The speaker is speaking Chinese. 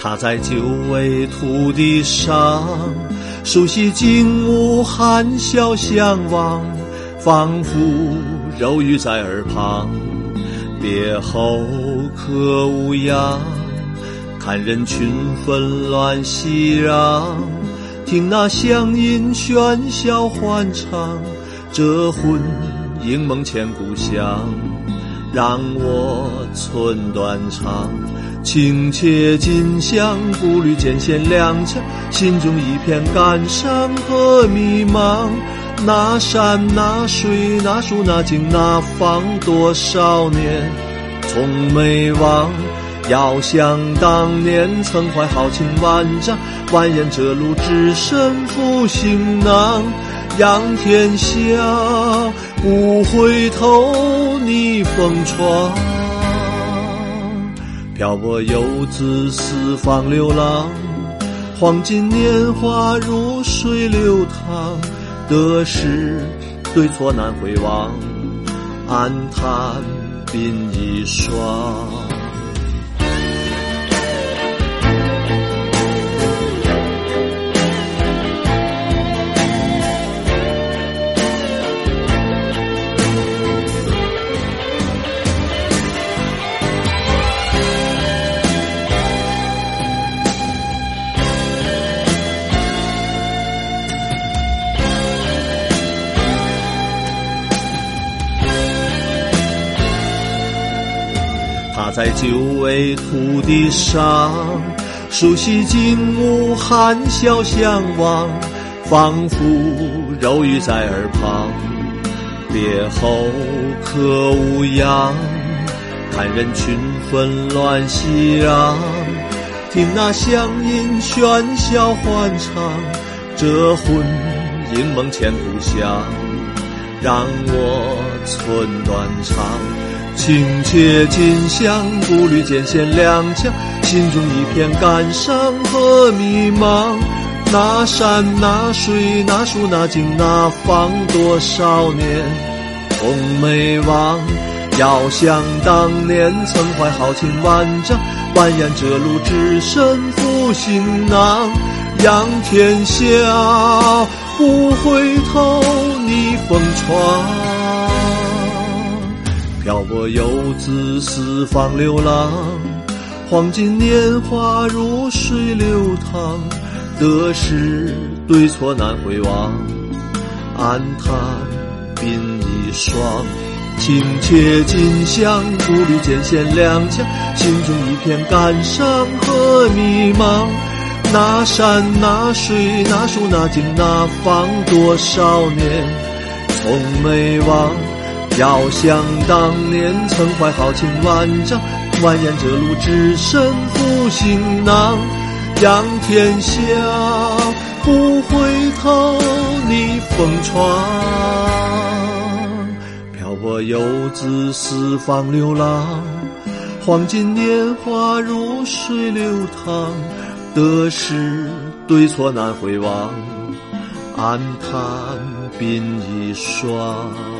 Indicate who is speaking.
Speaker 1: 他在久违土地上，熟悉景物含笑相望，仿佛柔语在耳旁。别后可无恙，看人群纷乱熙攘，听那乡音喧嚣欢唱，这魂萦梦牵故乡。让我寸断肠，情切近乡，步履艰险踉跄，心中一片感伤和迷茫。那山那水那树那景那方，多少年从没忘。遥想当年曾怀豪情万丈，蜿蜒这路只身负行囊。仰天笑不回头逆风闯，漂泊游子四方流浪。黄金年华如水流淌，得失对错难回望，暗叹鬓已霜。他在久违土地上，熟悉景物含笑相望，仿佛柔语在耳旁。别后可无恙，看人群纷乱熙攘，听那乡音喧嚣欢唱，这魂萦梦牵故乡。让我寸断肠，情切近乡，步履艰险踉跄，心中一片感伤和迷茫。那山那水那树那景那方，多少年从没忘。遥想当年曾怀豪情万丈，蜿蜒这路只身负行囊。仰天笑不回头逆风闯，漂泊游子四方流浪。黄金年华如水流淌，得失对错难回望，暗叹鬓已霜。情切近乡，步履艰险踉跄，心中一片感伤和迷茫。那山那水那树那景那方，多少年从没忘。遥想当年曾怀豪情万丈，蜿蜒这路只身负行囊。仰天笑不回头逆风闯，漂泊游子四方流浪。黄金年华如水流淌，得失对错难回望，暗叹鬓已霜。